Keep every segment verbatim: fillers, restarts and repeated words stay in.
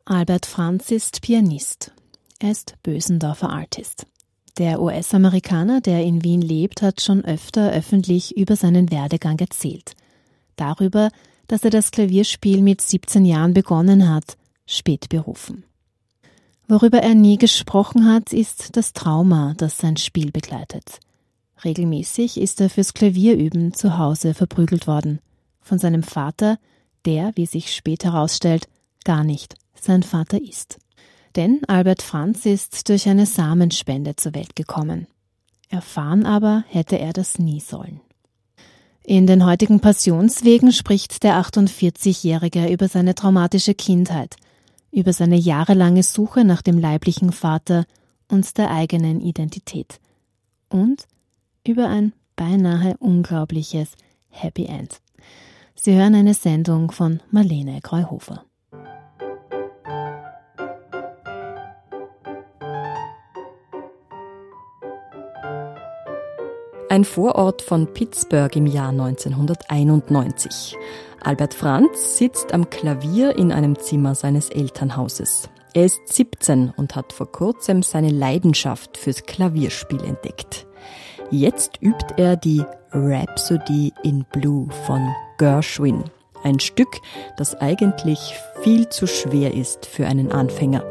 Albert Franz ist Pianist. Er ist Bösendorfer Artist. Der U S-Amerikaner, der in Wien lebt, hat schon öfter öffentlich über seinen Werdegang erzählt. Darüber, dass er das Klavierspiel mit siebzehn Jahren begonnen hat, spät berufen. Worüber er nie gesprochen hat, ist das Trauma, das sein Spiel begleitet. Regelmäßig ist er fürs Klavierüben zu Hause verprügelt worden. Von seinem Vater, der, wie sich später herausstellt, gar nicht sein Vater ist. Denn Albert Franz ist durch eine Samenspende zur Welt gekommen. Erfahren aber hätte er das nie sollen. In den heutigen Passionswegen spricht der achtundvierzigjährige über seine traumatische Kindheit, über seine jahrelange Suche nach dem leiblichen Vater und der eigenen Identität und über ein beinahe unglaubliches Happy End. Sie hören eine Sendung von Marlene Greuhofer. Ein Vorort von Pittsburgh im Jahr neunzehnhunderteinundneunzig. Albert Franz sitzt am Klavier in einem Zimmer seines Elternhauses. Er ist siebzehn und hat vor kurzem seine Leidenschaft fürs Klavierspiel entdeckt. Jetzt übt er die Rhapsody in Blue von Gershwin. Ein Stück, das eigentlich viel zu schwer ist für einen Anfänger.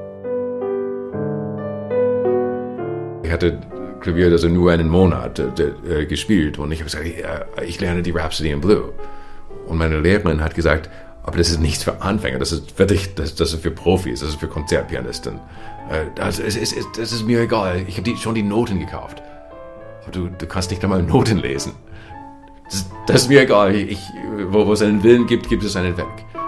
Ich hatte Klavier also nur einen Monat äh, gespielt und ich habe gesagt, ich lerne die Rhapsody in Blue. Und meine Lehrerin hat gesagt, aber das ist nichts für Anfänger, das ist für dich, das, das ist für Profis, das ist für Konzertpianisten. Äh, das, ist, ist, ist, das ist mir egal, ich habe die, schon die Noten gekauft. Aber du, du kannst nicht einmal Noten lesen. Das, das ist mir egal, ich, wo, wo es einen Willen gibt, gibt es einen Weg.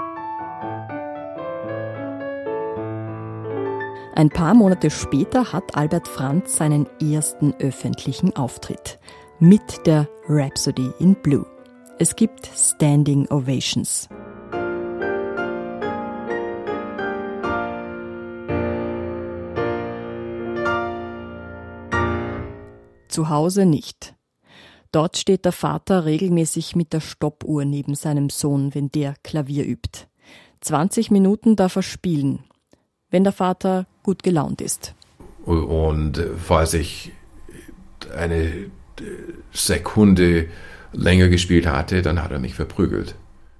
Ein paar Monate später hat Albert Franz seinen ersten öffentlichen Auftritt mit der Rhapsody in Blue. Es gibt Standing Ovations. Zu Hause nicht. Dort steht der Vater regelmäßig mit der Stoppuhr neben seinem Sohn, wenn der Klavier übt. zwanzig Minuten darf er spielen, wenn der Vater gut gelaunt ist. Und falls ich eine Sekunde länger gespielt hatte, dann hat er mich verprügelt.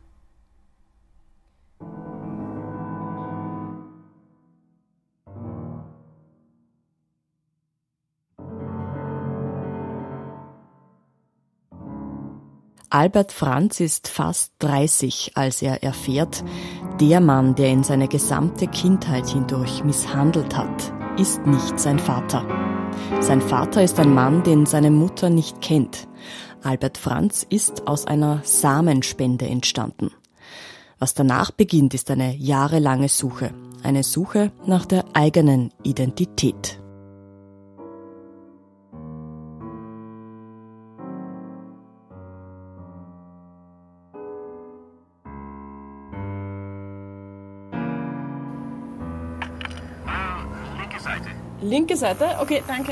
Albert Franz ist fast dreißig, als er erfährt, der Mann, der ihn seine gesamte Kindheit hindurch misshandelt hat, ist nicht sein Vater. Sein Vater ist ein Mann, den seine Mutter nicht kennt. Albert Franz ist aus einer Samenspende entstanden. Was danach beginnt, ist eine jahrelange Suche. Eine Suche nach der eigenen Identität. Linke Seite? Okay, danke.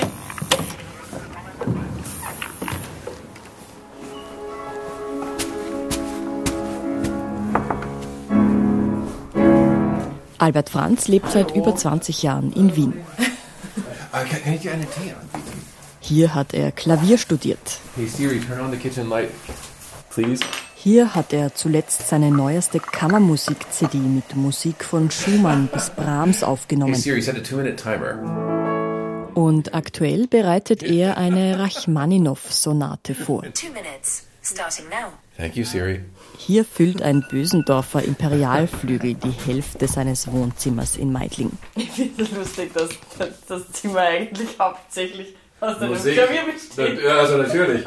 Albert Franz lebt seit über zwanzig Jahren in Wien. Kann ich dir einen Tee anbieten? Hier hat er Klavier studiert. Hey Siri, turn on the kitchen light, please. Hier hat er zuletzt seine neueste Kammermusik-C D mit Musik von Schumann bis Brahms aufgenommen. Hey Siri, set a two-minute timer. Und aktuell bereitet er eine Rachmaninow-Sonate vor. Two minutes, starting now. Thank you, Siri. Hier füllt ein Bösendorfer Imperialflügel die Hälfte seines Wohnzimmers in Meidling. Ich finde es lustig, dass das Zimmer eigentlich hauptsächlich aus einem Musik. Klavier besteht. Ja, also natürlich.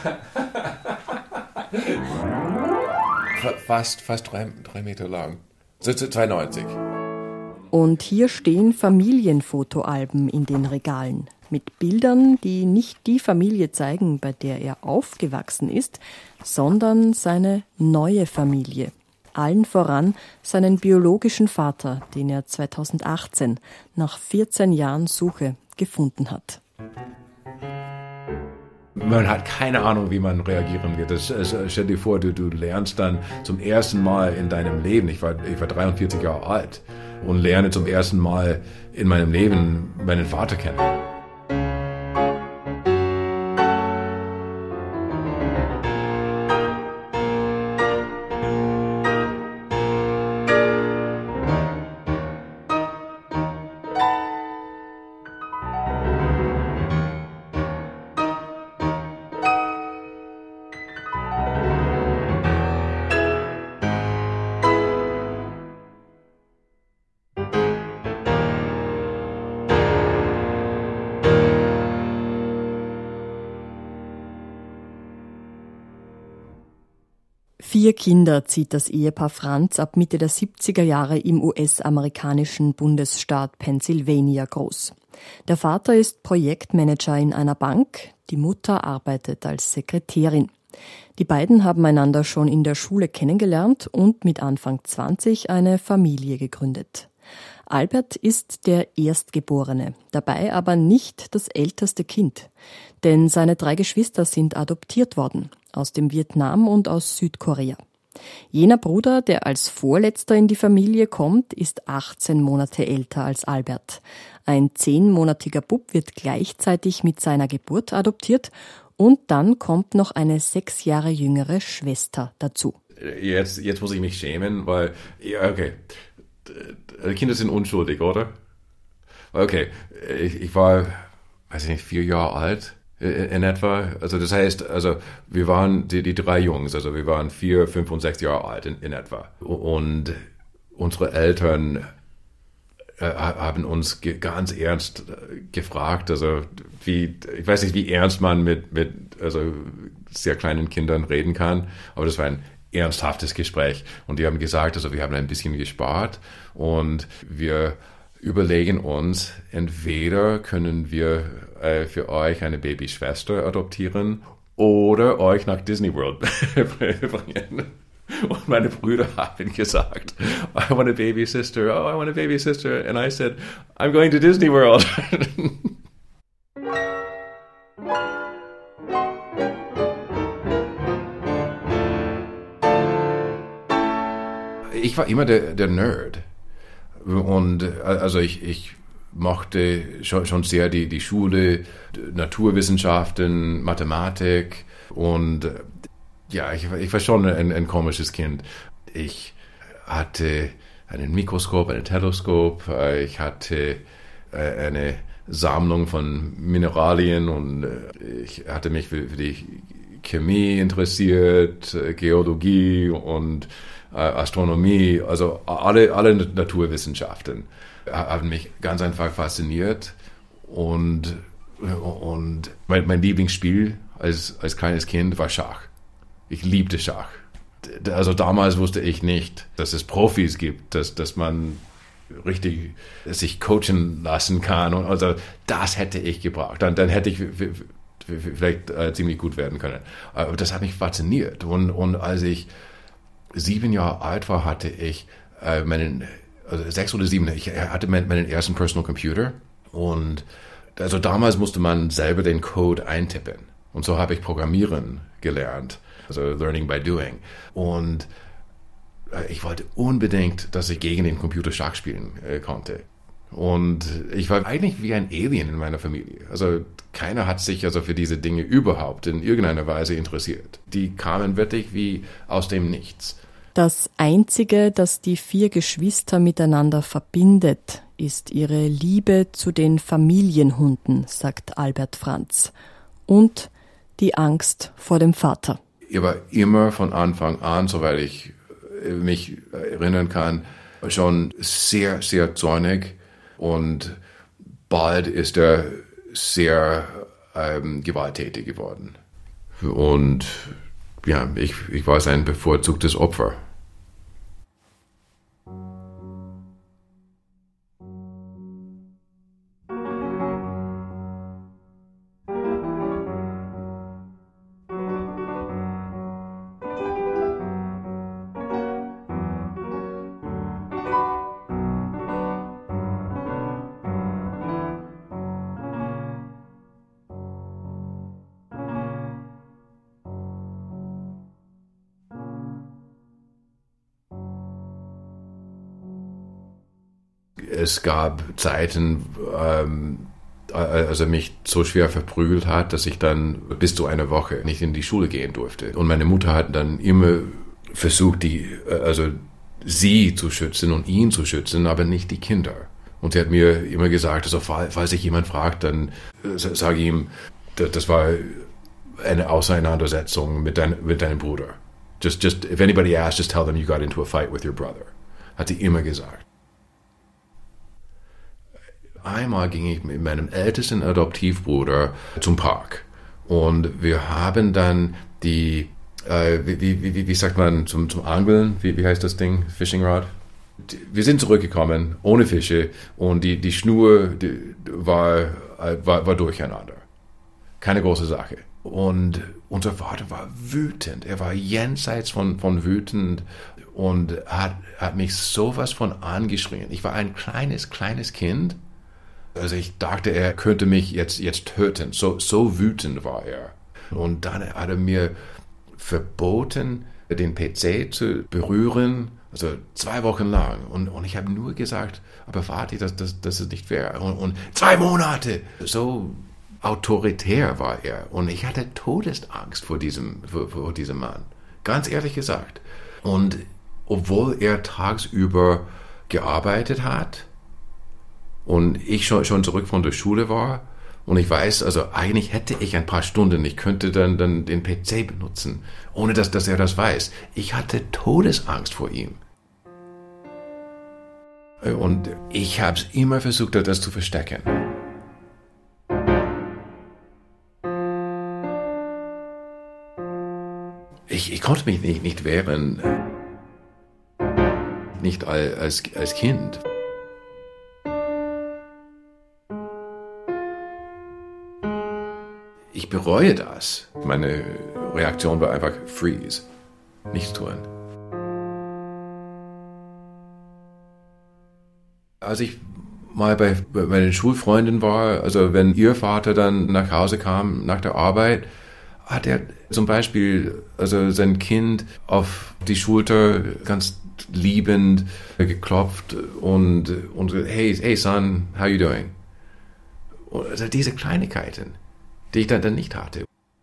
fast fast drei, drei Meter lang. So zweiundneunzig. Und hier stehen Familienfotoalben in den Regalen mit Bildern, die nicht die Familie zeigen, bei der er aufgewachsen ist, sondern seine neue Familie. Allen voran seinen biologischen Vater, den er zweitausendachtzehn nach vierzehn Jahren Suche gefunden hat. Man hat keine Ahnung, wie man reagieren wird. Das, also stell dir vor, du, du lernst dann zum ersten Mal in deinem Leben, ich war, ich war dreiundvierzig Jahre alt, und lerne zum ersten Mal in meinem Leben meinen Vater kennen. Vier Kinder zieht das Ehepaar Franz ab Mitte der siebziger Jahre im U S-amerikanischen Bundesstaat Pennsylvania groß. Der Vater ist Projektmanager in einer Bank, die Mutter arbeitet als Sekretärin. Die beiden haben einander schon in der Schule kennengelernt und mit Anfang zwanzig eine Familie gegründet. Albert ist der Erstgeborene, dabei aber nicht das älteste Kind. Denn seine drei Geschwister sind adoptiert worden, aus dem Vietnam und aus Südkorea. Jener Bruder, der als Vorletzter in die Familie kommt, ist achtzehn Monate älter als Albert. Ein zehnmonatiger Bub wird gleichzeitig mit seiner Geburt adoptiert und dann kommt noch eine sechs Jahre jüngere Schwester dazu. Jetzt, jetzt muss ich mich schämen, weil, ja, okay, die Kinder sind unschuldig, oder? Okay, ich, ich war, weiß ich nicht, vier Jahre alt in etwa. Also das heißt, also wir waren die, die drei Jungs, also wir waren vier, fünf und sechs Jahre alt in, in etwa. Und unsere Eltern äh, haben uns ge- ganz ernst gefragt, also wie, ich weiß nicht, wie ernst man mit, mit also sehr kleinen Kindern reden kann, aber das war ein ernsthaftes Gespräch. Und die haben gesagt, also wir haben ein bisschen gespart und wir überlegen uns, entweder können wir äh, für euch eine Babyschwester adoptieren oder euch nach Disney World bringen. Und meine Brüder haben gesagt, I want a baby sister, oh, I want a baby sister. And I said, I'm going to Disney World. Ich war immer der, der Nerd. Und also ich, ich mochte schon, schon sehr die, die Schule, Naturwissenschaften, Mathematik und ja, ich, ich war schon ein, ein komisches Kind. Ich hatte ein Mikroskop, ein Teleskop, ich hatte eine Sammlung von Mineralien und ich hatte mich für, für die Chemie interessiert, Geologie und Astronomie, also alle, alle Naturwissenschaften haben mich ganz einfach fasziniert und, und mein, mein Lieblingsspiel als, als kleines Kind war Schach. Ich liebte Schach. Also damals wusste ich nicht, dass es Profis gibt, dass, dass man richtig sich coachen lassen kann. Und also das hätte ich gebraucht. Dann, dann hätte ich vielleicht äh, ziemlich gut werden können. Aber das hat mich fasziniert. Und, und als ich sieben Jahre alt war, hatte ich äh, meinen, also sechs oder sieben, ich hatte meinen, meinen ersten Personal Computer und also damals musste man selber den Code eintippen und so habe ich Programmieren gelernt, also Learning by Doing und äh, ich wollte unbedingt, dass ich gegen den Computer Schach spielen äh, konnte und ich war eigentlich wie ein Alien in meiner Familie, also keiner hat sich also für diese Dinge überhaupt in irgendeiner Weise interessiert. Die kamen wirklich wie aus dem Nichts. Das Einzige, das die vier Geschwister miteinander verbindet, ist ihre Liebe zu den Familienhunden, sagt Albert Franz. Und die Angst vor dem Vater. Er war immer von Anfang an, soweit ich mich erinnern kann, schon sehr, sehr zornig. Und bald ist er sehr ähm, gewalttätig geworden. Und ja, ich, ich war sein bevorzugtes Opfer. es gab Zeiten, ähm, als er mich so schwer verprügelt hat, dass ich dann bis zu einer Woche nicht in die Schule gehen durfte. Und meine Mutter hat dann immer versucht, die, also sie zu schützen und ihn zu schützen, aber nicht die Kinder. Und sie hat mir immer gesagt, also falls sich jemand fragt, dann sage ich ihm, das war eine Auseinandersetzung mit, dein, mit deinem Bruder. Just, just, if anybody asks, just tell them you got into a fight with your brother. Hat sie immer gesagt. Einmal ging ich mit meinem ältesten Adoptivbruder zum Park. Und wir haben dann die, äh, wie, wie, wie, wie sagt man, zum, zum Angeln, wie, wie heißt das Ding, Fishing Rod? Wir sind zurückgekommen, ohne Fische, und die, die Schnur die war, war, war durcheinander. Keine große Sache. Und unser Vater war wütend. Er war jenseits von, von wütend und hat, hat mich sowas von angeschrien. Ich war ein kleines, kleines Kind. Also ich dachte, er könnte mich jetzt, jetzt töten. So, so wütend war er. Und dann hat er mir verboten, den P C zu berühren, also zwei Wochen lang. Und, und ich habe nur gesagt, aber Vati, das, das, das ist nicht fair. Und, und zwei Monate! So autoritär war er. Und ich hatte Todesangst vor diesem, vor, vor diesem Mann. Ganz ehrlich gesagt. Und obwohl er tagsüber gearbeitet hat, und ich schon, schon zurück von der Schule war und ich weiß, also eigentlich hätte ich ein paar Stunden, ich könnte dann, dann den P C benutzen, ohne dass, dass er das weiß. Ich hatte Todesangst vor ihm. Und ich habe es immer versucht, das zu verstecken. Ich, ich konnte mich nicht, nicht wehren, nicht als, als Kind. Ich bereue das. Meine Reaktion war einfach freeze, nichts tun. Als ich mal bei, bei meinen Schulfreunden war, also wenn ihr Vater dann nach Hause kam nach der Arbeit, hat er zum Beispiel also sein Kind auf die Schulter ganz liebend geklopft und, und hey, hey son, how you doing? Also diese Kleinigkeiten, die ich dann, dann nicht hatte.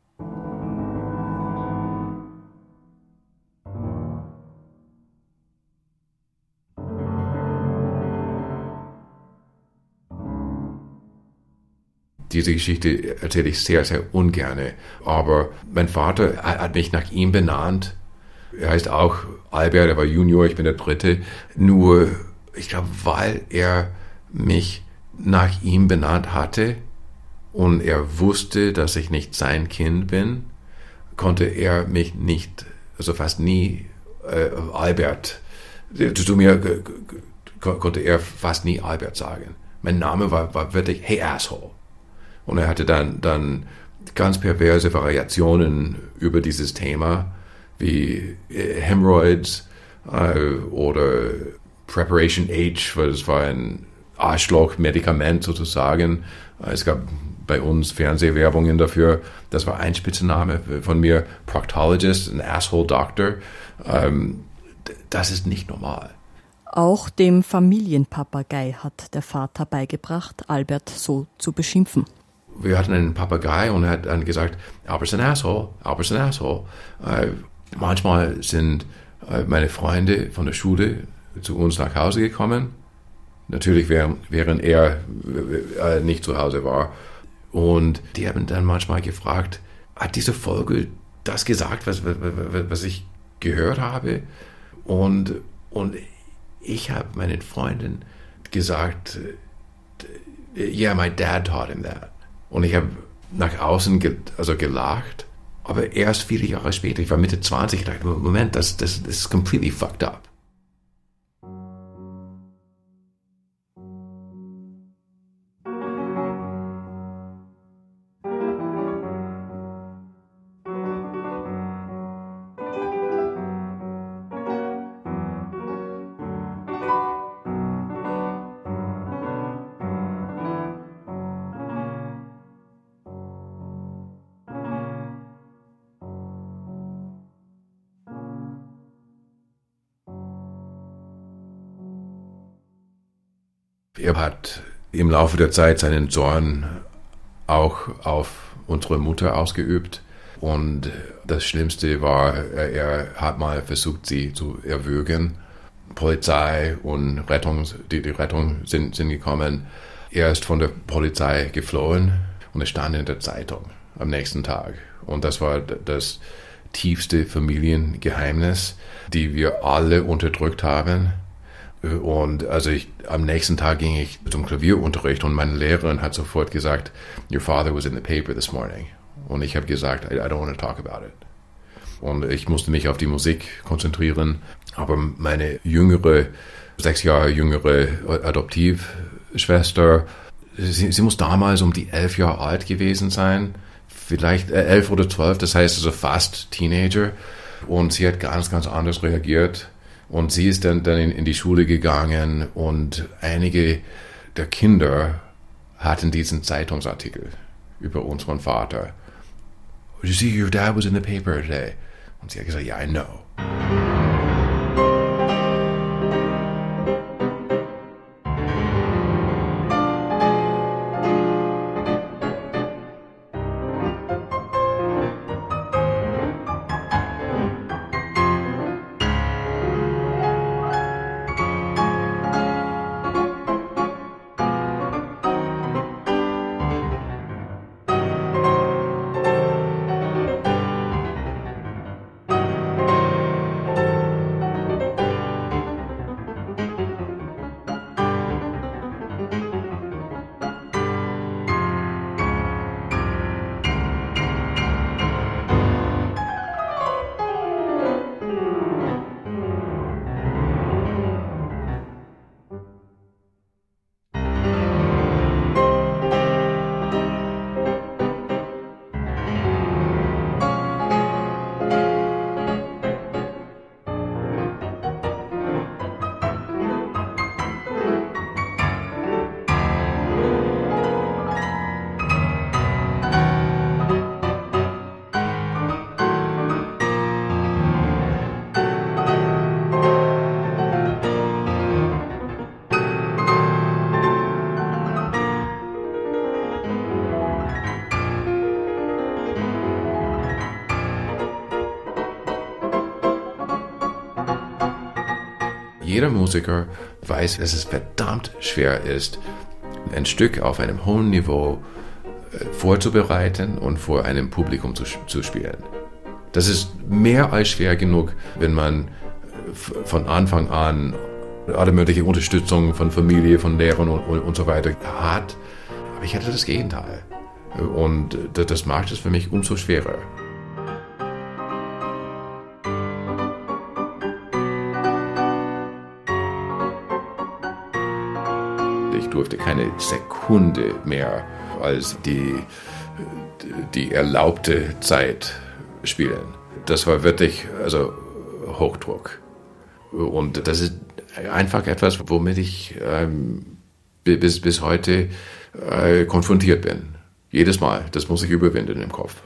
Diese Geschichte erzähle ich sehr, sehr ungerne. Aber mein Vater hat mich nach ihm benannt. Er heißt auch Albert, er war Junior, ich bin der Dritte. Nur, ich glaube, weil er mich nach ihm benannt hatte und er wusste, dass ich nicht sein Kind bin, konnte er mich nicht, also fast nie äh, Albert, zu mir konnte er fast nie Albert sagen. Mein Name war, war wirklich Hey Asshole. Und er hatte dann, dann ganz perverse Variationen über dieses Thema, wie Hemorrhoids äh, oder Preparation H, weil das war ein Arschloch-Medikament sozusagen. Es gab bei uns Fernsehwerbungen dafür. Das war ein Spitzname von mir, Proctologist, ein Asshole Doctor. Ähm, das ist nicht normal. Auch dem Familienpapagei hat der Vater beigebracht, Albert so zu beschimpfen. Wir hatten einen Papagei und er hat dann gesagt, Albert's an asshole, Albert's an asshole. Äh, manchmal sind äh, meine Freunde von der Schule zu uns nach Hause gekommen. Natürlich während, während er äh, nicht zu Hause war. Und die haben dann manchmal gefragt, hat diese Folge das gesagt, was, was, was ich gehört habe? Und, und ich habe meinen Freunden gesagt, yeah, my dad taught him that. Und ich habe nach außen ge, also gelacht, aber erst viele Jahre später, ich war Mitte zwanzig, ich dachte, Moment, das, das, das ist completely fucked up. Er hat im Laufe der Zeit seinen Zorn auch auf unsere Mutter ausgeübt. Und das Schlimmste war, er hat mal versucht, sie zu erwürgen. Polizei und Rettung, die, die Rettung sind, sind gekommen. Er ist von der Polizei geflohen und es stand in der Zeitung am nächsten Tag. Und das war das tiefste Familiengeheimnis, die wir alle unterdrückt haben. Und also ich, am nächsten Tag ging ich zum Klavierunterricht und meine Lehrerin hat sofort gesagt, your father was in the paper this morning. Und ich habe gesagt, I, I don't want to talk about it. Und ich musste mich auf die Musik konzentrieren. Aber meine jüngere, sechs Jahre jüngere Adoptivschwester, sie, sie muss damals um die elf Jahre alt gewesen sein. Vielleicht äh, elf oder zwölf, das heißt also fast Teenager. Und sie hat ganz, ganz anders reagiert. Und sie ist dann, dann in, in die Schule gegangen und einige der Kinder hatten diesen Zeitungsartikel über unseren Vater. You see, your dad was in the paper today. Und sie hat gesagt, yeah, I know. Jeder Musiker weiß, dass es verdammt schwer ist, ein Stück auf einem hohen Niveau vorzubereiten und vor einem Publikum zu, zu spielen. Das ist mehr als schwer genug, wenn man von Anfang an alle mögliche Unterstützung von Familie, von Lehrern und, und, und so weiter hat. Aber ich hatte das Gegenteil. Und das macht es für mich umso schwerer. Ich durfte keine Sekunde mehr als die, die erlaubte Zeit spielen. Das war wirklich also Hochdruck. Und das ist einfach etwas, womit ich ähm, bis, bis heute äh, konfrontiert bin. Jedes Mal. Das muss ich überwinden im Kopf.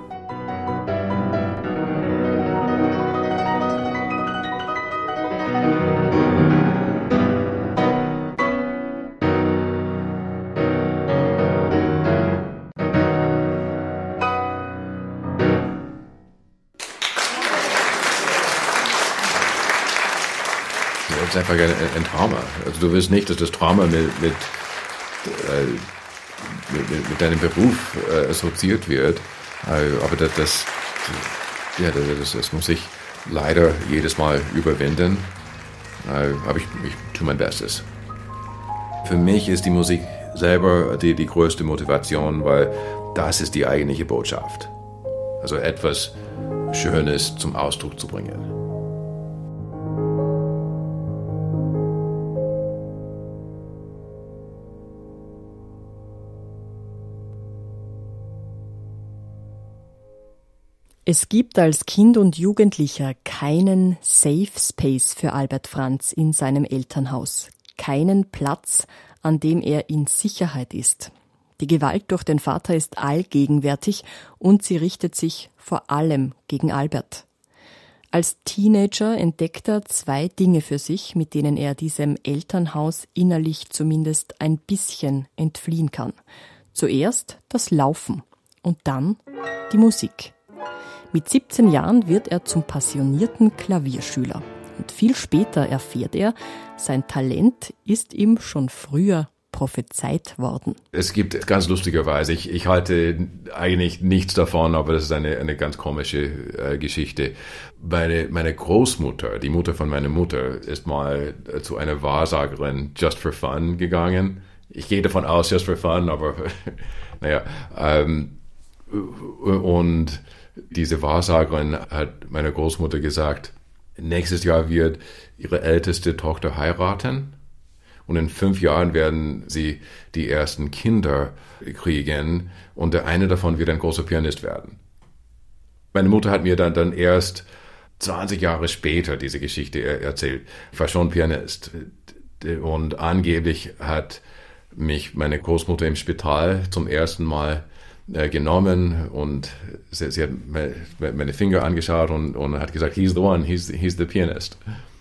Das ist einfach ein, ein Trauma. Also du willst nicht, dass das Trauma mit, mit, äh, mit, mit deinem Beruf äh, assoziiert wird. Äh, aber das, das, ja, das, das muss ich leider jedes Mal überwinden. Äh, aber ich, ich tue mein Bestes. Für mich ist die Musik selber die, die größte Motivation, weil das ist die eigentliche Botschaft. Also etwas Schönes zum Ausdruck zu bringen. Es gibt als Kind und Jugendlicher keinen Safe Space für Albert Franz in seinem Elternhaus, keinen Platz, an dem er in Sicherheit ist. Die Gewalt durch den Vater ist allgegenwärtig und sie richtet sich vor allem gegen Albert. Als Teenager entdeckt er zwei Dinge für sich, mit denen er diesem Elternhaus innerlich zumindest ein bisschen entfliehen kann. Zuerst das Laufen und dann die Musik. Mit siebzehn Jahren wird er zum passionierten Klavierschüler. Und viel später erfährt er, sein Talent ist ihm schon früher prophezeit worden. Es gibt ganz lustigerweise, ich, ich halte eigentlich nichts davon, aber das ist eine, eine ganz komische äh, Geschichte. Meine, meine Großmutter, die Mutter von meiner Mutter, ist mal äh, zu einer Wahrsagerin just for fun gegangen. Ich gehe davon aus, just for fun, aber naja. Ähm, und diese Wahrsagerin hat meiner Großmutter gesagt, nächstes Jahr wird ihre älteste Tochter heiraten. Und in fünf Jahren werden sie die ersten Kinder kriegen und der eine davon wird ein großer Pianist werden. Meine Mutter hat mir dann, dann erst zwanzig Jahre später diese Geschichte erzählt. Ich war schon Pianist und angeblich hat mich meine Großmutter im Spital zum ersten Mal genommen und sie, sie hat meine Finger angeschaut und, und hat gesagt, he's the one, he's, he's the pianist.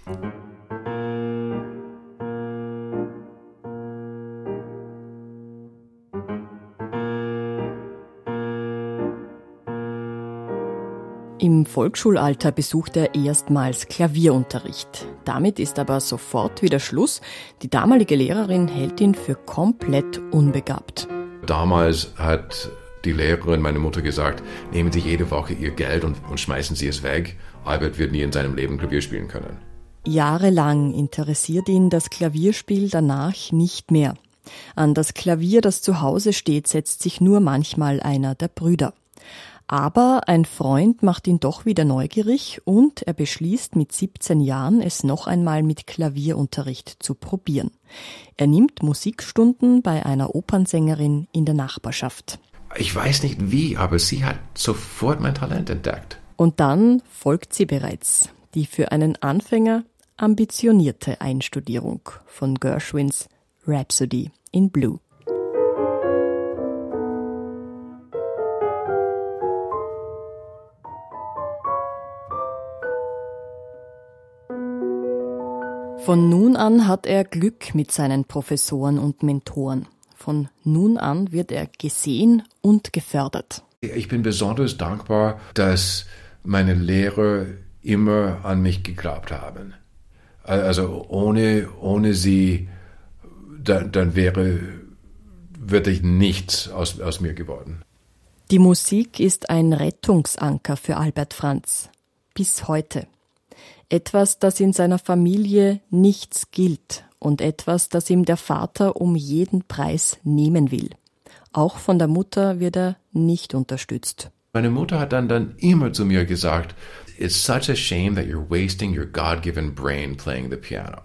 Im Volksschulalter besucht er erstmals Klavierunterricht. Damit ist aber sofort wieder Schluss. Die damalige Lehrerin hält ihn für komplett unbegabt. Damals hat die Lehrerin, meine Mutter, gesagt, nehmen Sie jede Woche Ihr Geld und, und schmeißen Sie es weg. Albert wird nie in seinem Leben Klavier spielen können. Jahrelang interessiert ihn das Klavierspiel danach nicht mehr. An das Klavier, das zu Hause steht, setzt sich nur manchmal einer der Brüder. Aber ein Freund macht ihn doch wieder neugierig und er beschließt mit siebzehn Jahren, es noch einmal mit Klavierunterricht zu probieren. Er nimmt Musikstunden bei einer Opernsängerin in der Nachbarschaft. Ich weiß nicht wie, aber sie hat sofort mein Talent entdeckt. Und dann folgt sie bereits, die für einen Anfänger ambitionierte Einstudierung von Gershwins Rhapsody in Blue. Von nun an hat er Glück mit seinen Professoren und Mentoren. Von nun an wird er gesehen und gefördert. Ich bin besonders dankbar, dass meine Lehrer immer an mich geglaubt haben. Also ohne, ohne sie, dann, dann wäre wirklich nichts aus, aus mir geworden. Die Musik ist ein Rettungsanker für Albert Franz. Bis heute. Etwas, das in seiner Familie nichts gilt und etwas, das ihm der Vater um jeden Preis nehmen will. Auch von der Mutter wird er nicht unterstützt. Meine Mutter hat dann, dann immer zu mir gesagt, it's such a shame that you're wasting your God-given brain playing the piano.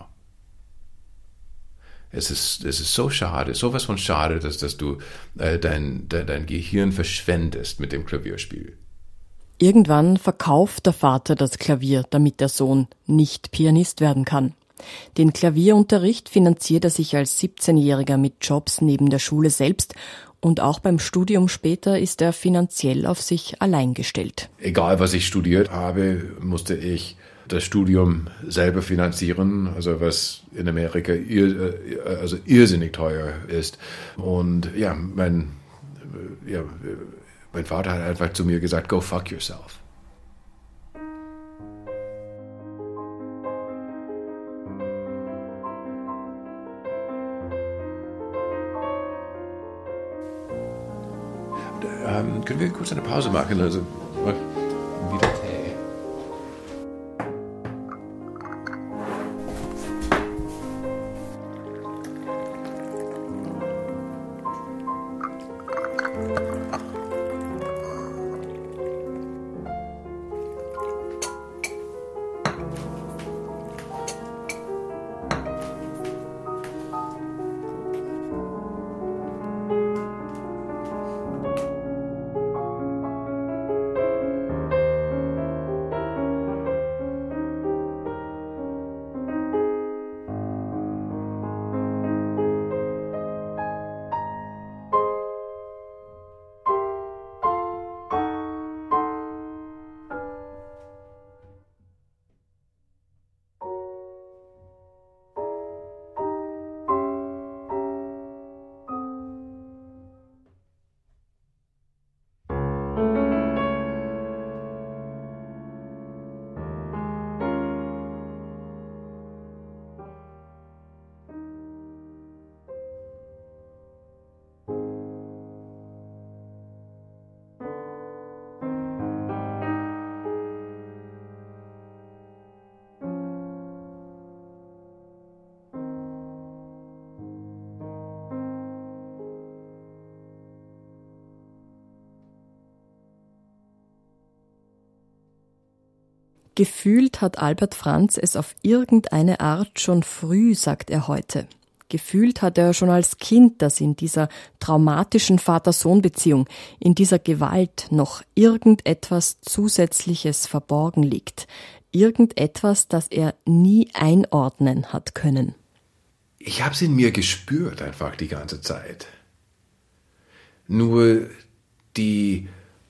Es ist, es ist so schade, sowas von schade, dass, dass du äh, dein, dein, dein Gehirn verschwendest mit dem Klavierspiel. Irgendwann verkauft der Vater das Klavier, damit der Sohn nicht Pianist werden kann. Den Klavierunterricht finanziert er sich als siebzehnjähriger mit Jobs neben der Schule selbst und auch beim Studium später ist er finanziell auf sich allein gestellt. Egal, was ich studiert habe, musste ich das Studium selber finanzieren, also was in Amerika ir, also irrsinnig teuer ist. Und ja, mein, ja, mein Vater hat einfach zu mir gesagt, go fuck yourself. Ähm, können wir kurz eine Pause machen? Also, wieder Tee. Gefühlt hat Albert Franz es auf irgendeine Art schon früh, sagt er heute. Gefühlt hat er schon als Kind, dass in dieser traumatischen Vater-Sohn-Beziehung, in dieser Gewalt noch irgendetwas Zusätzliches verborgen liegt. Irgendetwas, das er nie einordnen hat können. Ich habe es in mir gespürt einfach die ganze Zeit. Nur die,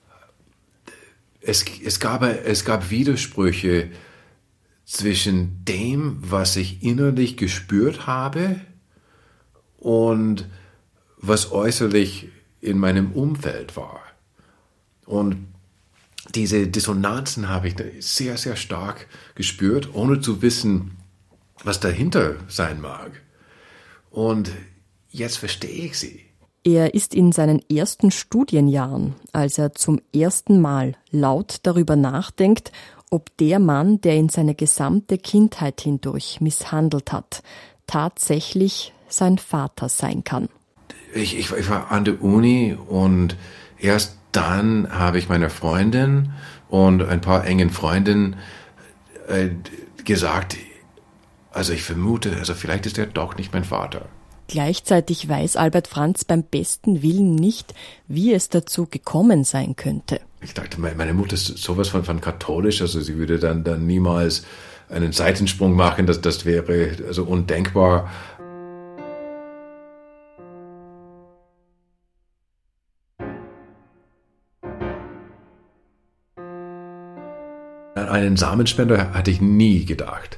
es, es, gab, es gab Widersprüche zwischen dem, was ich innerlich gespürt habe, und was äußerlich in meinem Umfeld war. Und diese Dissonanzen habe ich sehr, sehr stark gespürt, ohne zu wissen, was dahinter sein mag. Und jetzt verstehe ich sie. Er ist in seinen ersten Studienjahren, als er zum ersten Mal laut darüber nachdenkt, ob der Mann, der ihn seine gesamte Kindheit hindurch misshandelt hat, tatsächlich sein Vater sein kann. Ich, ich, ich war an der Uni und erst dann habe ich meiner Freundin und ein paar engen Freundinnen äh, gesagt, also ich vermute, also vielleicht ist er doch nicht mein Vater. Gleichzeitig weiß Albert Franz beim besten Willen nicht, wie es dazu gekommen sein könnte. Ich dachte, meine Mutter ist sowas von, von katholisch, also sie würde dann, dann niemals einen Seitensprung machen, das, das wäre also undenkbar. An einen Samenspender hatte ich nie gedacht.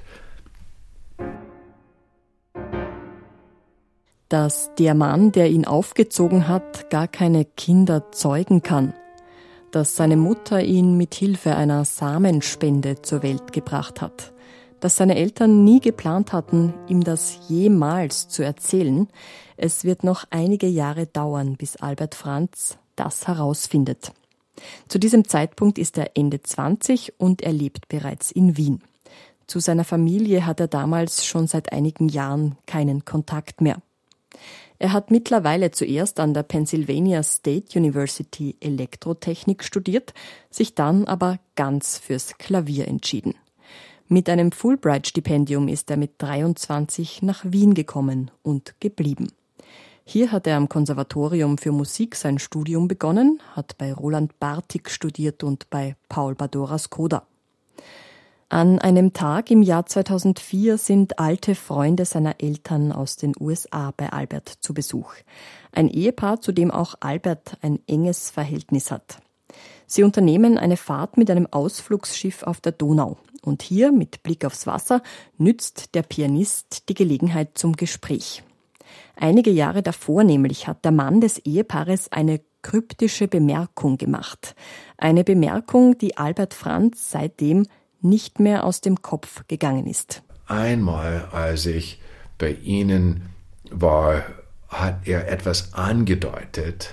Dass der Mann, der ihn aufgezogen hat, gar keine Kinder zeugen kann. Dass seine Mutter ihn mit Hilfe einer Samenspende zur Welt gebracht hat. Dass seine Eltern nie geplant hatten, ihm das jemals zu erzählen. Es wird noch einige Jahre dauern, bis Albert Franz das herausfindet. Zu diesem Zeitpunkt ist er Ende zwanzig und er lebt bereits in Wien. Zu seiner Familie hat er damals schon seit einigen Jahren keinen Kontakt mehr. Er hat mittlerweile zuerst an der Pennsylvania State University Elektrotechnik studiert, sich dann aber ganz fürs Klavier entschieden. Mit einem Fulbright-Stipendium ist er mit dreiundzwanzig nach Wien gekommen und geblieben. Hier hat er am Konservatorium für Musik sein Studium begonnen, hat bei Roland Bartik studiert und bei Paul Badora-Skoda. An einem Tag im Jahr zweitausendvier sind alte Freunde seiner Eltern aus den U S A bei Albert zu Besuch. Ein Ehepaar, zu dem auch Albert ein enges Verhältnis hat. Sie unternehmen eine Fahrt mit einem Ausflugsschiff auf der Donau. Und hier, mit Blick aufs Wasser, nützt der Pianist die Gelegenheit zum Gespräch. Einige Jahre davor nämlich hat der Mann des Ehepaares eine kryptische Bemerkung gemacht. Eine Bemerkung, die Albert Franz seitdem nicht mehr aus dem Kopf gegangen ist. Einmal, als ich bei Ihnen war, hat er etwas angedeutet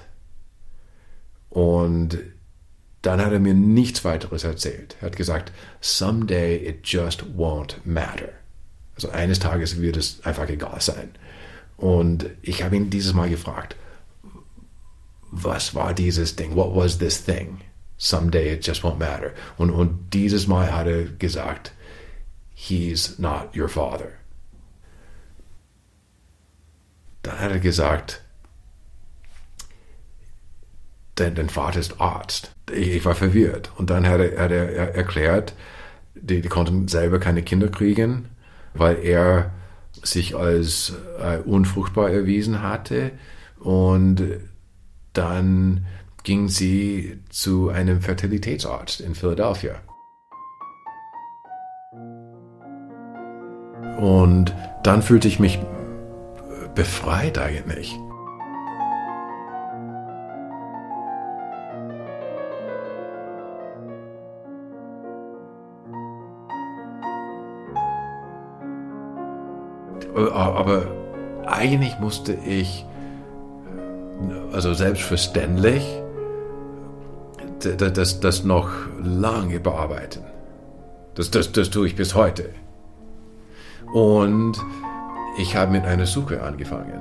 und dann hat er mir nichts weiteres erzählt. Er hat gesagt, someday it just won't matter. Also eines Tages wird es einfach egal sein. Und ich habe ihn dieses Mal gefragt, was war dieses Ding? What was this thing? Someday it just won't matter. Und, und dieses Mal hat er gesagt, he's not your father. Dann hat er gesagt, dein, dein Vater ist Arzt. Ich, ich war verwirrt. Und dann hat er, hat er erklärt, die, die konnten selber keine Kinder kriegen, weil er sich als äh, unfruchtbar erwiesen hatte. Und dann ging sie zu einem Fertilitätsarzt in Philadelphia. Und dann fühlte ich mich befreit eigentlich. Aber eigentlich musste ich, also selbstverständlich, das, das noch lange bearbeiten. Das, das, das tue ich bis heute. Und ich habe mit einer Suche angefangen.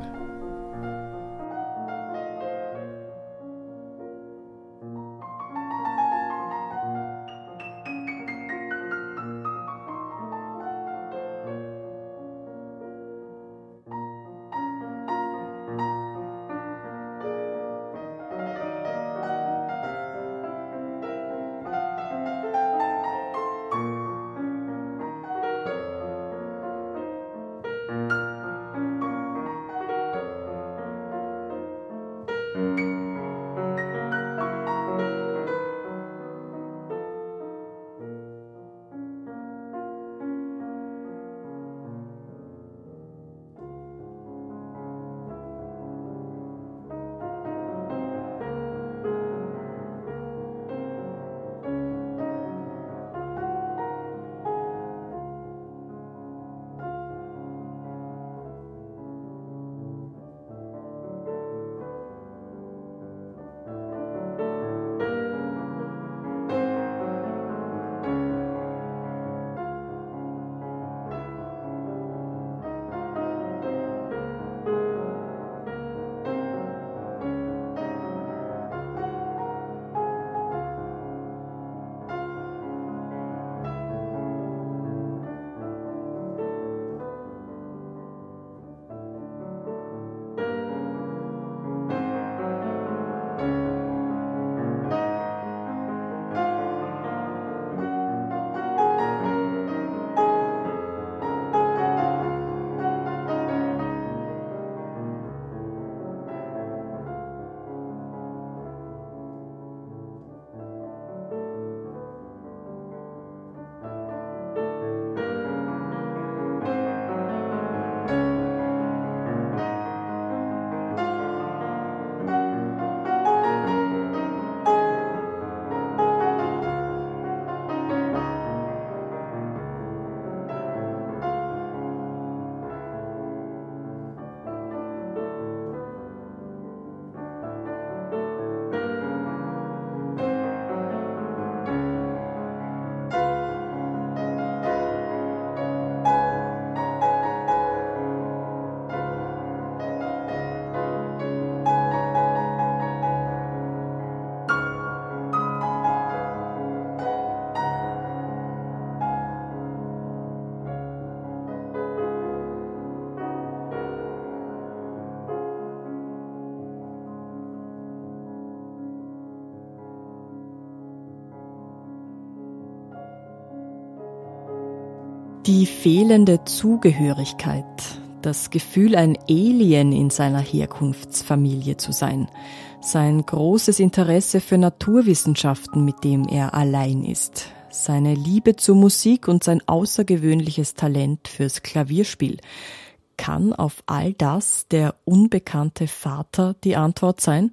Die fehlende Zugehörigkeit, das Gefühl, ein Alien in seiner Herkunftsfamilie zu sein, sein großes Interesse für Naturwissenschaften, mit dem er allein ist, seine Liebe zur Musik und sein außergewöhnliches Talent fürs Klavierspiel. Kann auf all das der unbekannte Vater die Antwort sein?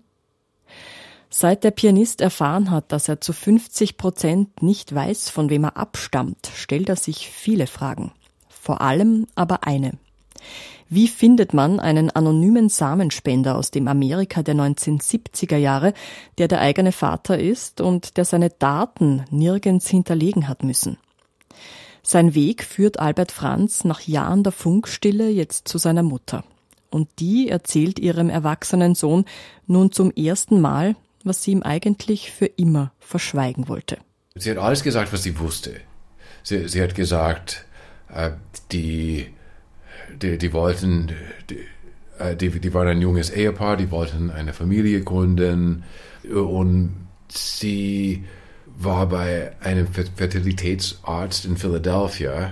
Seit der Pianist erfahren hat, dass er zu fünfzig Prozent nicht weiß, von wem er abstammt, stellt er sich viele Fragen. Vor allem aber eine. Wie findet man einen anonymen Samenspender aus dem Amerika der neunzehnhundertsiebziger Jahre, der der eigene Vater ist und der seine Daten nirgends hinterlegen hat müssen? Sein Weg führt Albert Franz nach Jahren der Funkstille jetzt zu seiner Mutter. Und die erzählt ihrem erwachsenen Sohn nun zum ersten Mal, was sie ihm eigentlich für immer verschweigen wollte. Sie hat alles gesagt, was sie wusste. Sie, sie hat gesagt, äh, die, die, die wollten, die, äh, die, die waren ein junges Ehepaar, die wollten eine Familie gründen und sie war bei einem Fertilitätsarzt in Philadelphia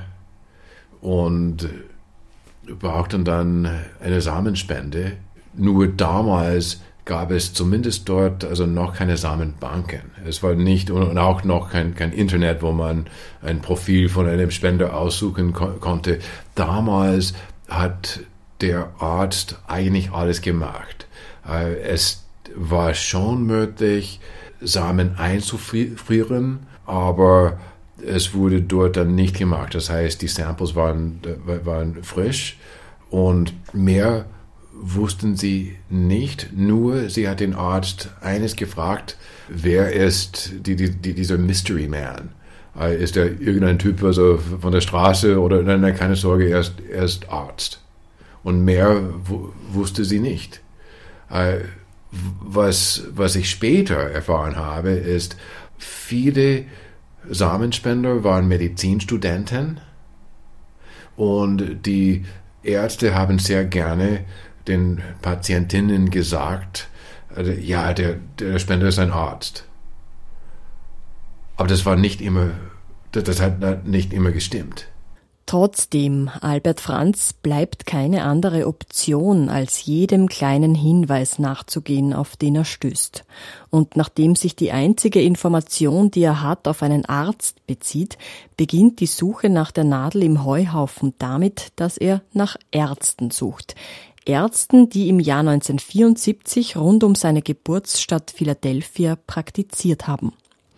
und brauchten dann eine Samenspende. Nur damals gab es zumindest dort also noch keine Samenbanken. Es war nicht und auch noch kein, kein Internet, wo man ein Profil von einem Spender aussuchen ko- konnte. Damals hat der Arzt eigentlich alles gemacht. Es war schon möglich, Samen einzufrieren, aber es wurde dort dann nicht gemacht. Das heißt, die Samples waren, waren frisch und mehr wussten sie nicht. Nur sie hat den Arzt eines gefragt, wer ist die, die, die, dieser Mystery Man? Ist er irgendein Typ also von der Straße oder nein, keine Sorge, er ist, er ist Arzt. Und mehr w- wusste sie nicht. Was, was ich später erfahren habe, ist, viele Samenspender waren Medizinstudenten und die Ärzte haben sehr gerne den Patientinnen gesagt, ja, der, der Spender ist ein Arzt. Aber das war nicht immer, das hat nicht immer gestimmt. Trotzdem, Albert Franz bleibt keine andere Option, als jedem kleinen Hinweis nachzugehen, auf den er stößt. Und nachdem sich die einzige Information, die er hat, auf einen Arzt bezieht, beginnt die Suche nach der Nadel im Heuhaufen damit, dass er nach Ärzten sucht. Ärzten, die im Jahr neunzehnhundertvierundsiebzig rund um seine Geburtsstadt Philadelphia praktiziert haben.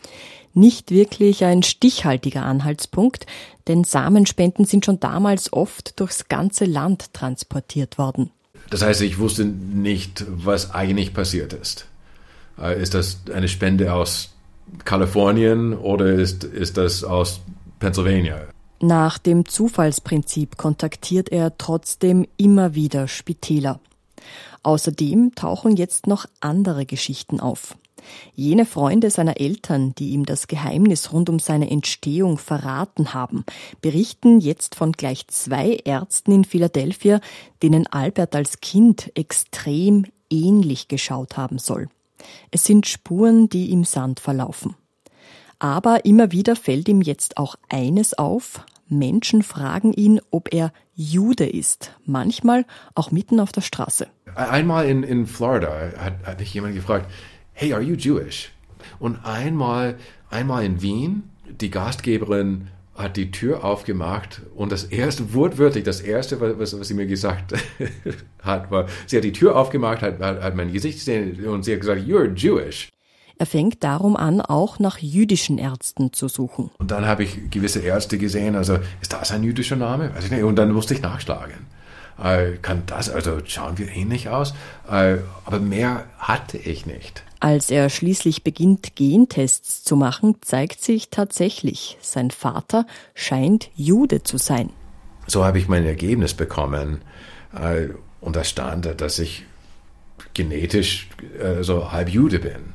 Nicht wirklich ein stichhaltiger Anhaltspunkt, denn Samenspenden sind schon damals oft durchs ganze Land transportiert worden. Das heißt, ich wusste nicht, was eigentlich passiert ist. Ist das eine Spende aus Kalifornien oder ist, ist das aus Pennsylvania? Nach dem Zufallsprinzip kontaktiert er trotzdem immer wieder Spitäler. Außerdem tauchen jetzt noch andere Geschichten auf. Jene Freunde seiner Eltern, die ihm das Geheimnis rund um seine Entstehung verraten haben, berichten jetzt von gleich zwei Ärzten in Philadelphia, denen Albert als Kind extrem ähnlich geschaut haben soll. Es sind Spuren, die im Sand verlaufen. Aber immer wieder fällt ihm jetzt auch eines auf: Menschen fragen ihn, ob er Jude ist, manchmal auch mitten auf der Straße. Einmal in, in Florida hat, hat mich jemand gefragt, hey, are you Jewish? Und einmal, einmal in Wien, die Gastgeberin hat die Tür aufgemacht und das erste, wortwörtlich, das erste, was, was sie mir gesagt hat, war, sie hat die Tür aufgemacht, hat, hat mein Gesicht gesehen und sie hat gesagt, you're Jewish. Er fängt darum an, auch nach jüdischen Ärzten zu suchen. Und dann habe ich gewisse Ärzte gesehen, also ist das ein jüdischer Name? Weiß ich nicht. Und dann musste ich nachschlagen. Äh, kann das, also schauen wir ähnlich aus? Äh, aber mehr hatte ich nicht. Als er schließlich beginnt, Gentests zu machen, zeigt sich tatsächlich, sein Vater scheint Jude zu sein. So habe ich mein Ergebnis bekommen. Äh, und da stand, dass ich genetisch äh, so halb Jude bin.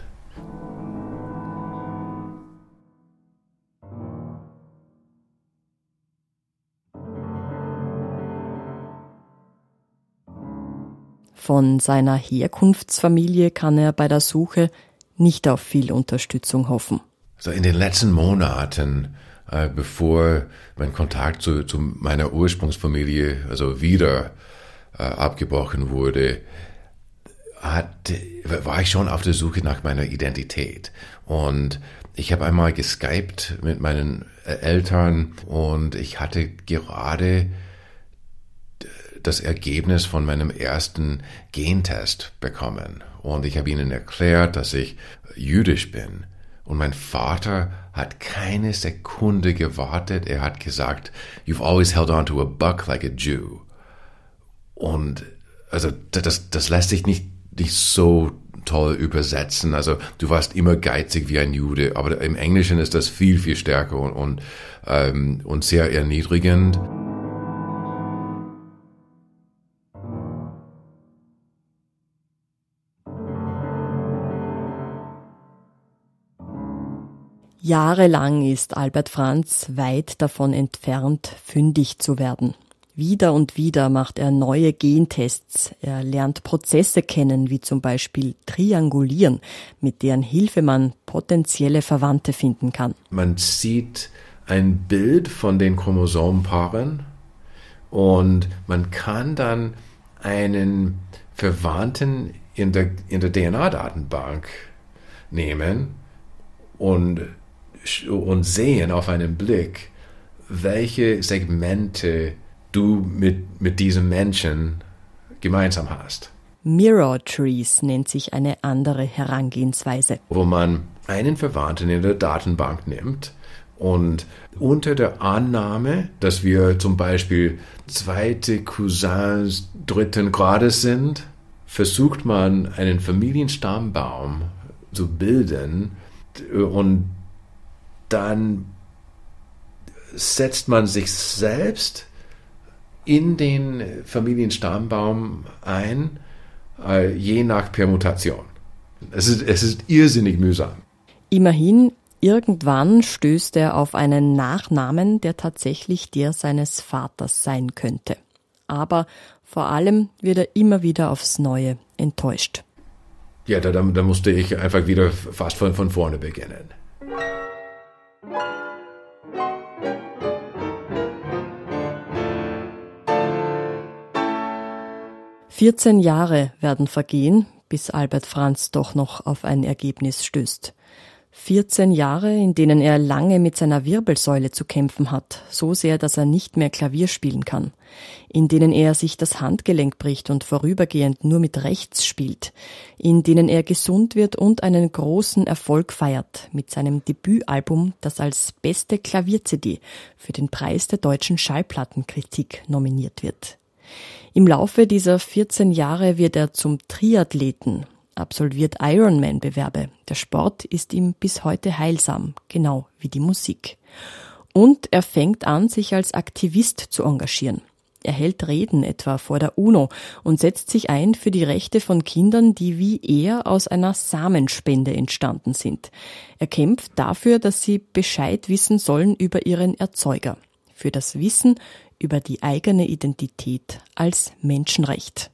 Von seiner Herkunftsfamilie kann er bei der Suche nicht auf viel Unterstützung hoffen. So in den letzten Monaten, äh, bevor mein Kontakt zu, zu meiner Ursprungsfamilie also wieder äh, abgebrochen wurde, hat, war ich schon auf der Suche nach meiner Identität. Und ich habe einmal geskypt mit meinen Eltern und ich hatte gerade das Ergebnis von meinem ersten Gentest bekommen. Und ich habe ihnen erklärt, dass ich jüdisch bin. Und mein Vater hat keine Sekunde gewartet. Er hat gesagt, you've always held on to a buck like a Jew. Und also das, das lässt sich nicht, nicht so toll übersetzen. Also du warst immer geizig wie ein Jude. Aber im Englischen ist das viel, viel stärker und, und, ähm, und sehr erniedrigend. Jahrelang ist Albert Franz weit davon entfernt, fündig zu werden. Wieder und wieder macht er neue Gentests. Er lernt Prozesse kennen, wie zum Beispiel Triangulieren, mit deren Hilfe man potenzielle Verwandte finden kann. Man sieht ein Bild von den Chromosomenpaaren und man kann dann einen Verwandten in der, in der D N A-Datenbank nehmen und und sehen auf einen Blick, welche Segmente du mit, mit diesem Menschen gemeinsam hast. Mirror Trees nennt sich eine andere Herangehensweise. Wo man einen Verwandten in der Datenbank nimmt und unter der Annahme, dass wir zum Beispiel zweite Cousins dritten Grades sind, versucht man einen Familienstammbaum zu bilden und dann setzt man sich selbst in den Familienstammbaum ein, äh, je nach Permutation. Es ist, es ist irrsinnig mühsam. Immerhin, irgendwann stößt er auf einen Nachnamen, der tatsächlich der seines Vaters sein könnte. Aber vor allem wird er immer wieder aufs Neue enttäuscht. Ja, da, da musste ich einfach wieder fast von, von vorne beginnen. vierzehn Jahre werden vergehen, bis Albert Franz doch noch auf ein Ergebnis stößt. vierzehn Jahre, in denen er lange mit seiner Wirbelsäule zu kämpfen hat, so sehr, dass er nicht mehr Klavier spielen kann. In denen er sich das Handgelenk bricht und vorübergehend nur mit rechts spielt. In denen er gesund wird und einen großen Erfolg feiert mit seinem Debütalbum, das als beste Klavier-C D für den Preis der deutschen Schallplattenkritik nominiert wird. Im Laufe dieser vierzehn Jahre wird er zum Triathleten, absolviert Ironman-Bewerbe. Der Sport ist ihm bis heute heilsam, genau wie die Musik. Und er fängt an, sich als Aktivist zu engagieren. Er hält Reden etwa vor der UNO und setzt sich ein für die Rechte von Kindern, die wie er aus einer Samenspende entstanden sind. Er kämpft dafür, dass sie Bescheid wissen sollen über ihren Erzeuger. Für das Wissen über die eigene Identität als Menschenrecht.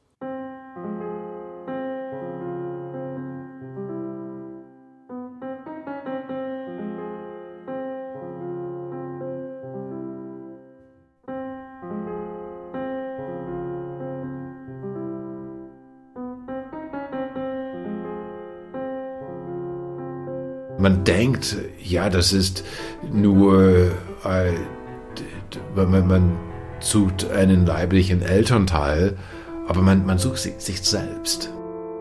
Man denkt, ja, das ist nur, äh, man, man sucht einen leiblichen Elternteil, aber man, man sucht sich, sich selbst.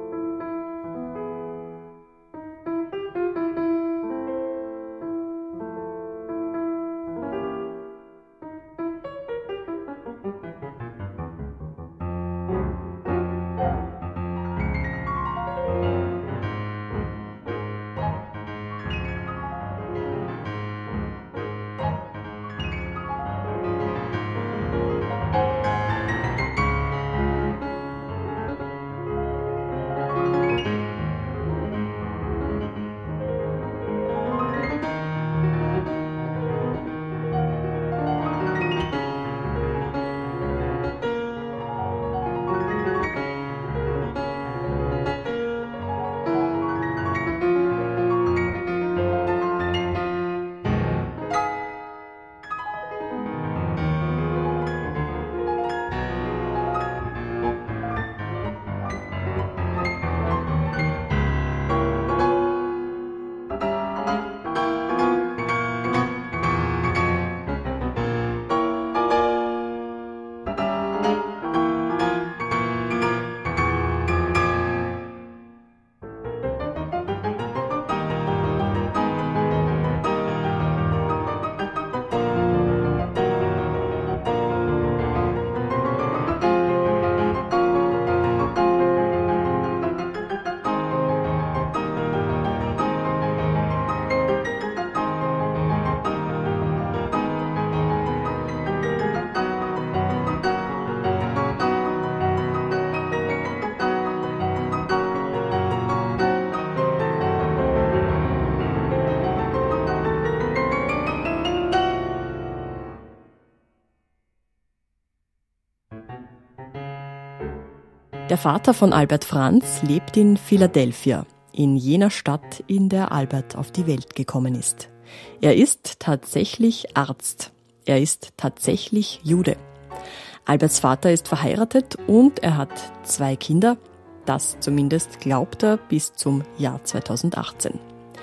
Der Vater von Albert Franz lebt in Philadelphia, in jener Stadt, in der Albert auf die Welt gekommen ist. Er ist tatsächlich Arzt. Er ist tatsächlich Jude. Alberts Vater ist verheiratet und er hat zwei Kinder. Das zumindest glaubt er bis zum Jahr zweitausendachtzehn.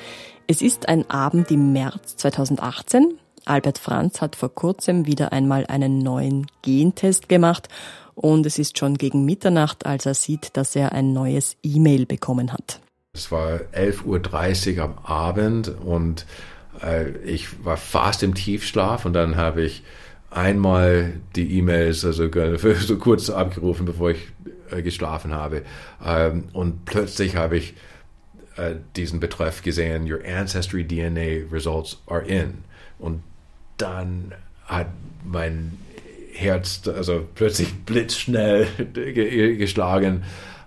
Es ist ein Abend im März zweitausendachtzehn. Albert Franz hat vor kurzem wieder einmal einen neuen Gentest gemacht und es ist schon gegen Mitternacht, als er sieht, dass er ein neues E-Mail bekommen hat. Es war elf Uhr dreißig am Abend und äh, ich war fast im Tiefschlaf und dann habe ich einmal die E-Mails also so kurz abgerufen, bevor ich äh, geschlafen habe. Ähm, und plötzlich habe ich äh, diesen Betreff gesehen, Your Ancestry D N A results are in. Und dann hat mein Herz also plötzlich blitzschnell geschlagen.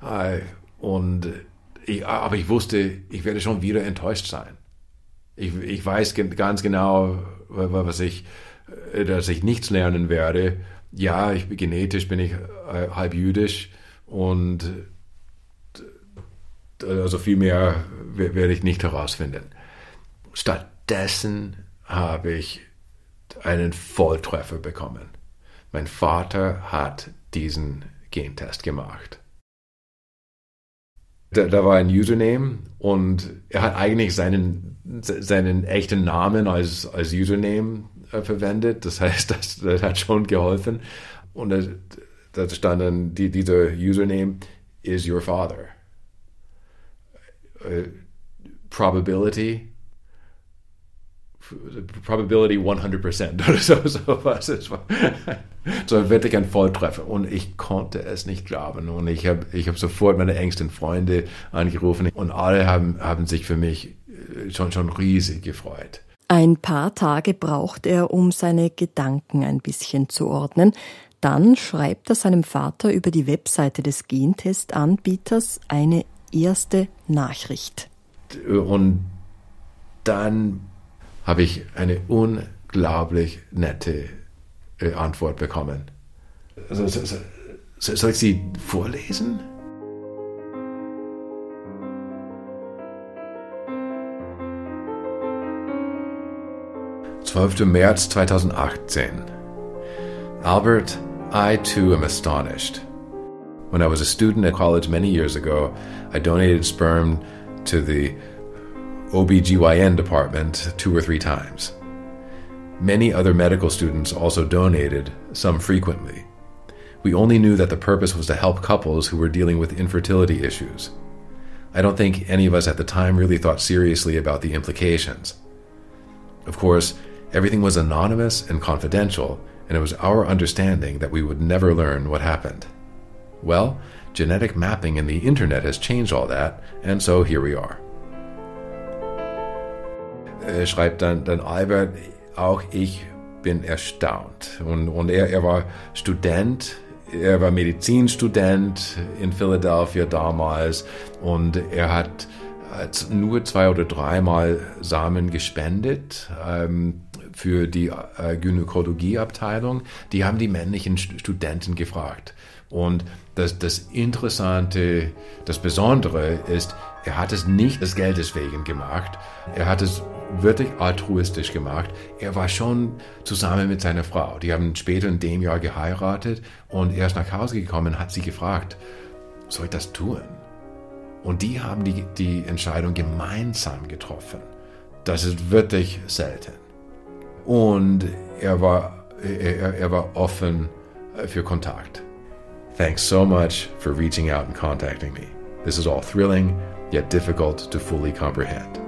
Und ich, aber ich wusste, ich werde schon wieder enttäuscht sein. Ich, ich weiß ganz genau, was ich, dass ich nichts lernen werde. Ja, ich, genetisch bin ich halb jüdisch und also viel mehr werde ich nicht herausfinden. Stattdessen habe ich einen Volltreffer bekommen. Mein Vater hat diesen Gentest gemacht. Da, da war ein Username und er hat eigentlich seinen, seinen echten Namen als, als Username äh, verwendet. Das heißt, das, das hat schon geholfen. Und da, da stand dann, die, dieser Username is your father. Uh, probability Probability hundert Prozent oder so, so was. Es war so wirklich ein Volltreffer und ich konnte es nicht glauben und ich habe ich hab sofort meine engsten Freunde angerufen und alle haben, haben sich für mich schon, schon riesig gefreut. Ein paar Tage braucht er, um seine Gedanken ein bisschen zu ordnen. Dann schreibt er seinem Vater über die Webseite des Gentestanbieters eine erste Nachricht. Und dann habe ich eine unglaublich nette äh, Antwort bekommen. So, so, so, soll ich sie vorlesen? zwölfter März zweitausendachtzehn. Albert, I too am astonished. When I was a student at college many years ago, I donated sperm to the O B G Y N department two or three times. Many other medical students also donated, some frequently. We only knew that the purpose was to help couples who were dealing with infertility issues. I don't think any of us at the time really thought seriously about the implications. Of course, everything was anonymous and confidential, and it was our understanding that we would never learn what happened. Well, genetic mapping in the internet has changed all that, and so here we are. Er schreibt dann, dann Albert, auch ich bin erstaunt. Und, und er, er war Student, er war Medizinstudent in Philadelphia damals und er hat nur zwei oder dreimal Samen gespendet ähm, für die äh, Gynäkologieabteilung. Die haben die männlichen Studenten gefragt. Und das, das Interessante, das Besondere ist, er hat es nicht des Geldes wegen gemacht. Er hat es wirklich altruistisch gemacht. Er war schon zusammen mit seiner Frau. Die haben später in dem Jahr geheiratet und er ist nach Hause gekommen und hat sie gefragt, soll ich das tun? Und die haben die, die Entscheidung gemeinsam getroffen. Das ist wirklich selten. Und er war, er, er war offen für Kontakt. Thanks so much for reaching out and contacting me. This is all thrilling, yet difficult to fully comprehend.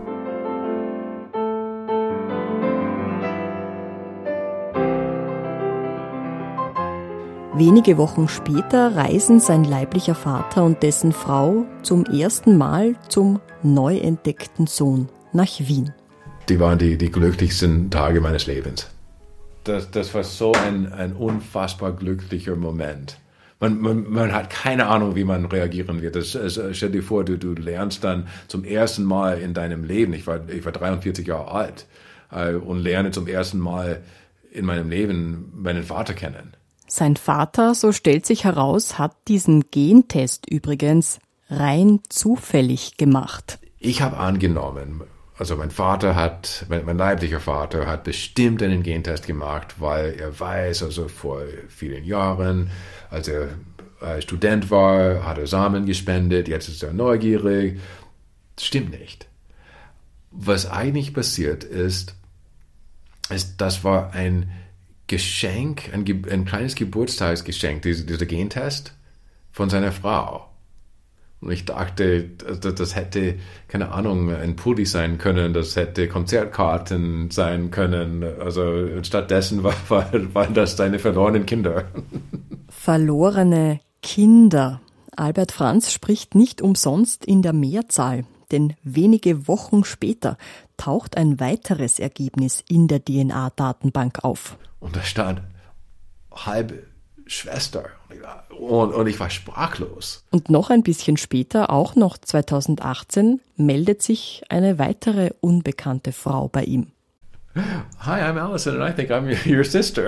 Wenige Wochen später reisen sein leiblicher Vater und dessen Frau zum ersten Mal zum neu entdeckten Sohn nach Wien. Die waren die, die glücklichsten Tage meines Lebens. Das, das war so ein, ein unfassbar glücklicher Moment. Man, man, man hat keine Ahnung, wie man reagieren wird. Das, das, stell dir vor, du, du lernst dann zum ersten Mal in deinem Leben, ich war, ich war dreiundvierzig Jahre alt, äh, und lerne zum ersten Mal in meinem Leben meinen Vater kennen. Sein Vater, so stellt sich heraus, hat diesen Gentest übrigens rein zufällig gemacht. Ich habe angenommen, also mein Vater hat, mein, mein leiblicher Vater hat bestimmt einen Gentest gemacht, weil er weiß, also vor vielen Jahren, als er äh, Student war, hat er Samen gespendet, jetzt ist er neugierig. Das stimmt nicht. Was eigentlich passiert ist, ist, das war ein Geschenk, ein, ein kleines Geburtstagsgeschenk, dieser, dieser Gentest von seiner Frau. Und ich dachte, das, das hätte, keine Ahnung, ein Pulli sein können, das hätte Konzertkarten sein können. Also stattdessen war, war, waren das seine verlorenen Kinder. Verlorene Kinder. Albert Franz spricht nicht umsonst in der Mehrzahl, denn wenige Wochen später taucht ein weiteres Ergebnis in der D N A-Datenbank auf. Und da stand halbe Schwester. Und, und ich war sprachlos. Und noch ein bisschen später, auch noch zweitausendachtzehn, meldet sich eine weitere unbekannte Frau bei ihm. Hi, I'm Allison and I think I'm your sister.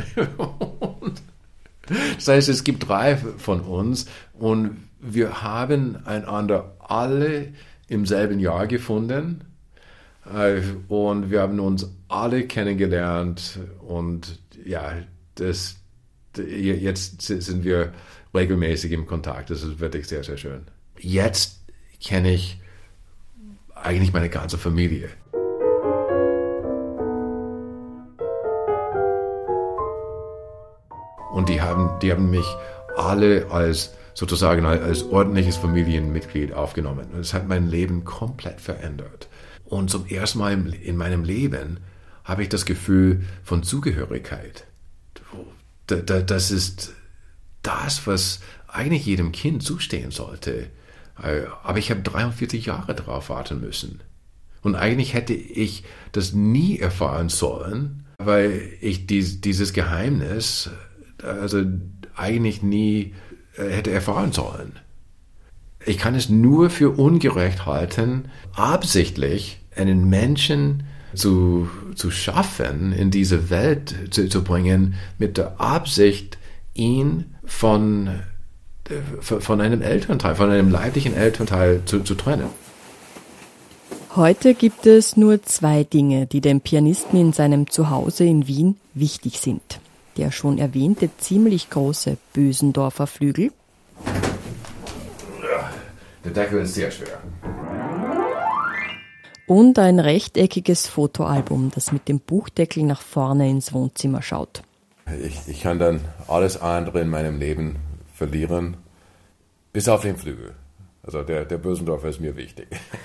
Das heißt, es gibt drei von uns und wir haben einander alle im selben Jahr gefunden. Und wir haben uns alle kennengelernt und ja, das, jetzt sind wir regelmäßig im Kontakt. Das ist wirklich sehr, sehr schön. Jetzt kenne ich eigentlich meine ganze Familie. Und die haben, die haben mich alle als sozusagen als ordentliches Familienmitglied aufgenommen. Und es hat mein Leben komplett verändert. Und zum ersten Mal in meinem Leben habe ich das Gefühl von Zugehörigkeit. Das ist das, was eigentlich jedem Kind zustehen sollte. Aber ich habe dreiundvierzig Jahre darauf warten müssen. Und eigentlich hätte ich das nie erfahren sollen, weil ich dies, dieses Geheimnis also eigentlich nie hätte erfahren sollen. Ich kann es nur für ungerecht halten, absichtlich einen Menschen zu, zu schaffen, in diese Welt zu, zu bringen, mit der Absicht, ihn von, von einem Elternteil, von einem leiblichen Elternteil zu, zu trennen. Heute gibt es nur zwei Dinge, die dem Pianisten in seinem Zuhause in Wien wichtig sind. Der schon erwähnte ziemlich große Bösendorfer Flügel. Der Deckel ist sehr schwer. Und ein rechteckiges Fotoalbum, das mit dem Buchdeckel nach vorne ins Wohnzimmer schaut. Ich, ich kann dann alles andere in meinem Leben verlieren, bis auf den Flügel. Also der, der Bösendorfer ist mir wichtig.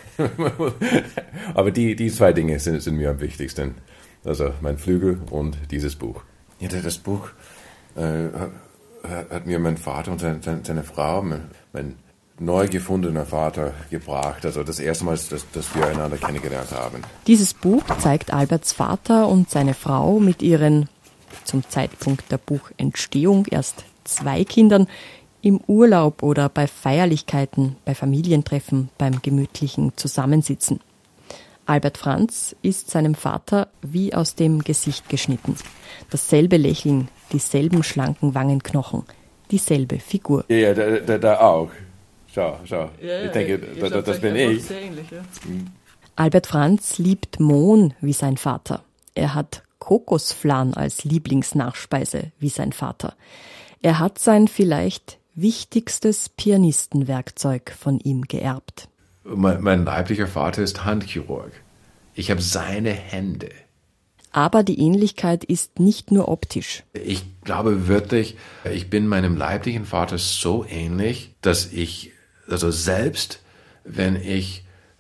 Aber die, die zwei Dinge sind, sind mir am wichtigsten. Also mein Flügel und dieses Buch. Ja, das Buch äh, hat, hat mir mein Vater und seine, seine Frau, mein, mein neu gefundener Vater, gebracht. Also das erste Mal, dass, dass wir einander kennengelernt haben. Dieses Buch zeigt Alberts Vater und seine Frau mit ihren, zum Zeitpunkt der Buchentstehung, erst zwei Kindern im Urlaub oder bei Feierlichkeiten, bei Familientreffen, beim gemütlichen Zusammensitzen. Albert Franz ist seinem Vater wie aus dem Gesicht geschnitten. Dasselbe Lächeln, dieselben schlanken Wangenknochen, dieselbe Figur. Ja, da, da, da auch. Schau, schau. Ja, ich denke, da, da, das bin ich. Sehr ähnlich, ja. Mhm. Albert Franz liebt Mohn wie sein Vater. Er hat Kokosflan als Lieblingsnachspeise wie sein Vater. Er hat sein vielleicht wichtigstes Pianistenwerkzeug von ihm geerbt. Mein, mein leiblicher Vater ist Handchirurg. Ich habe seine Hände. Aber die Ähnlichkeit ist nicht nur optisch. Ich glaube wirklich, ich bin meinem leiblichen Vater so ähnlich, dass ich, also selbst wenn ich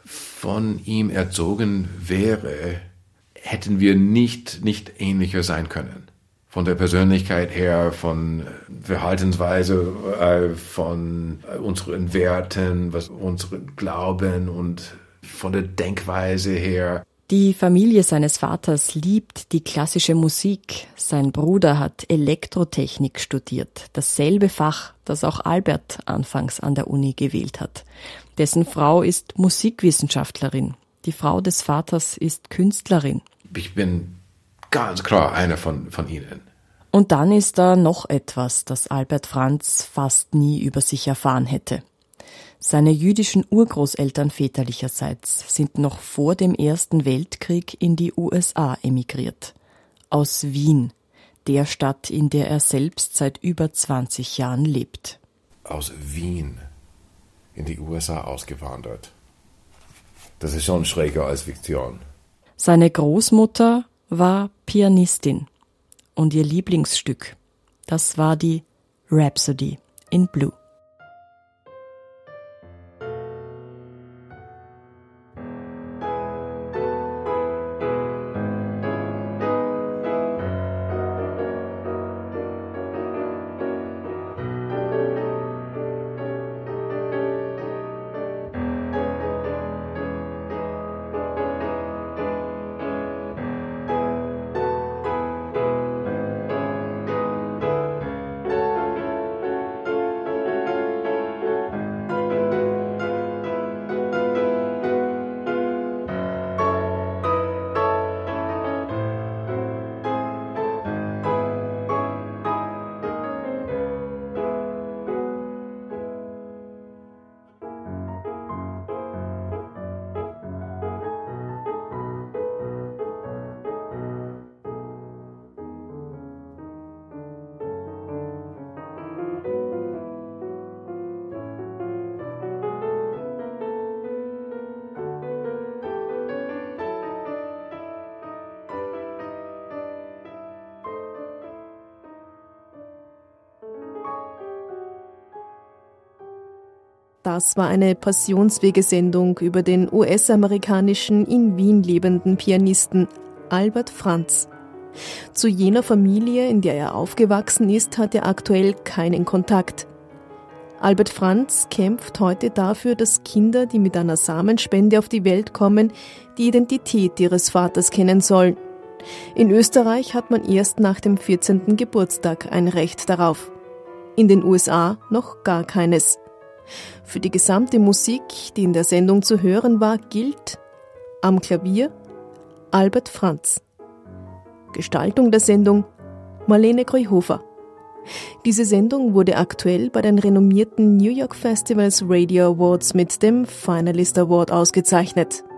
von ihm erzogen wäre, hätten wir nicht, nicht ähnlicher sein können. Von der Persönlichkeit her, von Verhaltensweise, äh, von unseren Werten, was unsere Glauben und von der Denkweise her. Die Familie seines Vaters liebt die klassische Musik. Sein Bruder hat Elektrotechnik studiert, dasselbe Fach, das auch Albert anfangs an der Uni gewählt hat. Dessen Frau ist Musikwissenschaftlerin. Die Frau des Vaters ist Künstlerin. Ich bin ganz klar einer von, von ihnen. Und dann ist da noch etwas, das Albert Franz fast nie über sich erfahren hätte. Seine jüdischen Urgroßeltern väterlicherseits sind noch vor dem Ersten Weltkrieg in die U S A emigriert. Aus Wien, der Stadt, in der er selbst seit über zwanzig Jahren lebt. Aus Wien in die U S A ausgewandert. Das ist schon schräger als Fiktion. Seine Großmutter war Pianistin und ihr Lieblingsstück, das war die Rhapsody in Blue. Das war eine Passionswegesendung über den U S-amerikanischen, in Wien lebenden Pianisten Albert Franz. Zu jener Familie, in der er aufgewachsen ist, hat er aktuell keinen Kontakt. Albert Franz kämpft heute dafür, dass Kinder, die mit einer Samenspende auf die Welt kommen, die Identität ihres Vaters kennen sollen. In Österreich hat man erst nach dem vierzehnten Geburtstag ein Recht darauf. In den U S A noch gar keines. Für die gesamte Musik, die in der Sendung zu hören war, gilt am Klavier Albert Franz. Gestaltung der Sendung Marlene Kreuhofer. Diese Sendung wurde aktuell bei den renommierten New York Festivals Radio Awards mit dem Finalist Award ausgezeichnet.